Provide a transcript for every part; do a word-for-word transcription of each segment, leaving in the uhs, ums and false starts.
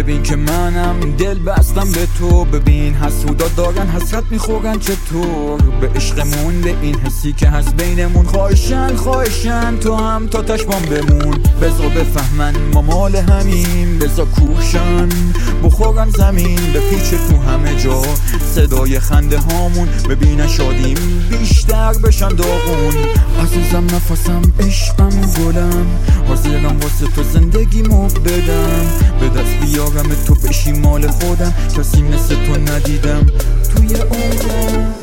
ببین که منم دل بستم به تو. ببین حسودا دارن حسرت میخورن چطور به عشقمون، به این حسی که هست بینمون. خواهشن خواهشن تو هم تا تشبان بمون. بذار بفهمن ما مال همین، بذار کوشن بخورن زمین. به پیچ تو همه جا صدای خنده هامون، ببینن شادیم بیشتر بشن داغون. عزیزم نفسم عشقم گلم، حاضرم واسه تو زندگیمو بدم. به دست بیارم تو بشی مال خودم، کسی مثل تو ندیدم توی عمرم.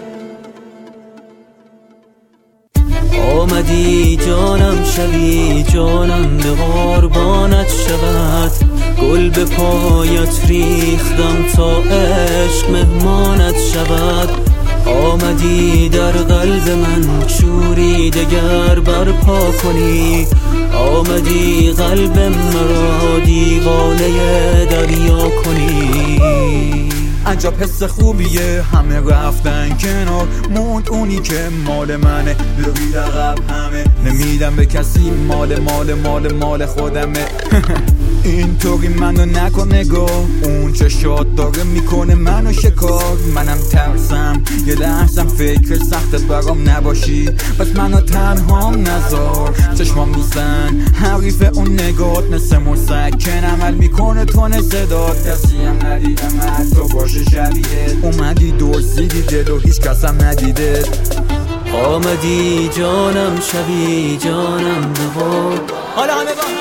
آمدی جانم شوی جانم به قربانت شود. گل به پایت ریختم تا عشق مهمانت شود. آمدی در قلب من شوری دگر برپا کنی. آمدی قلب مرا دیوانه دریا کنی. عجب حس خوبیه همه رفتن کنار، موند اونی که مال منه. ببین عقب همه نمیدم به کسی، مال مال مال مال خودمه. اینطوری منو نکن نگاه، اون چه شاد داره میکنه منو شکار. منم ترسم یه لحظم فکر سخت برام نباشی، پس منو تنها نذار. چشمام نیستن حریف اون نگات، مثل مسکن عمل میکنه تون صدات. کسی هم ندیدم حتی باشه شبیه، اومدی دزدیدی دل و هیچ کسم ندیده. آمدی جانم شوی جانم ببار. حالا همه با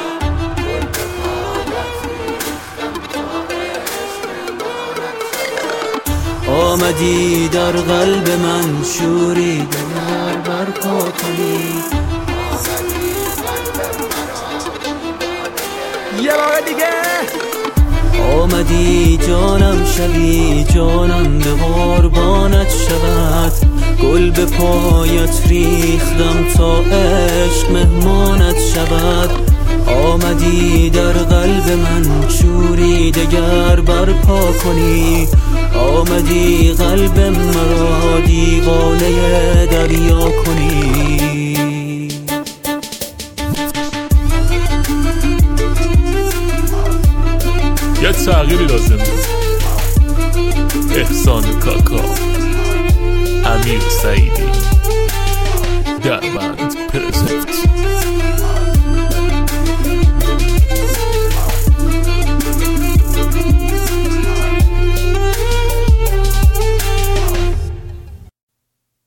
آمدی در قلب من شوری دگر برپا کنی. یه بار دیگه آمدی جانم شوی جانم به قربانت شود. گل به پایت ریختم تا عشق مهمانت شود. آمدی در قلب من شوری دگر برپا کنی. آمدی قلب مرا دیوانه دریا کنی. یه تغییری لازم بود. احسان کاکا، امیر سعیدی.